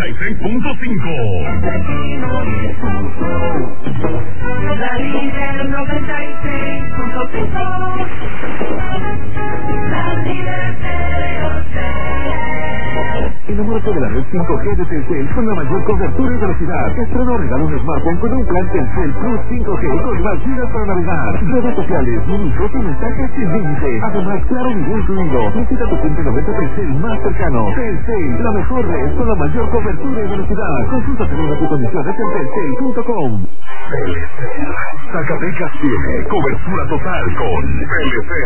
96.5. La líder 96.5. La líder Enamórate de la red 5G de Telcel con la mayor cobertura y velocidad. Estreno regala un smartphone con un plan Telcel Plus 5G con más gigas para navegar. Redes sociales, minutos y mensajes sin límite. Además, claro, ningún incluido. Visita tu punto 90 Telcel más cercano. Telcel, la mejor red con la mayor cobertura y velocidad. Consulta términos y condiciones en telcel.com. Zacatecas tiene cobertura total con PLC.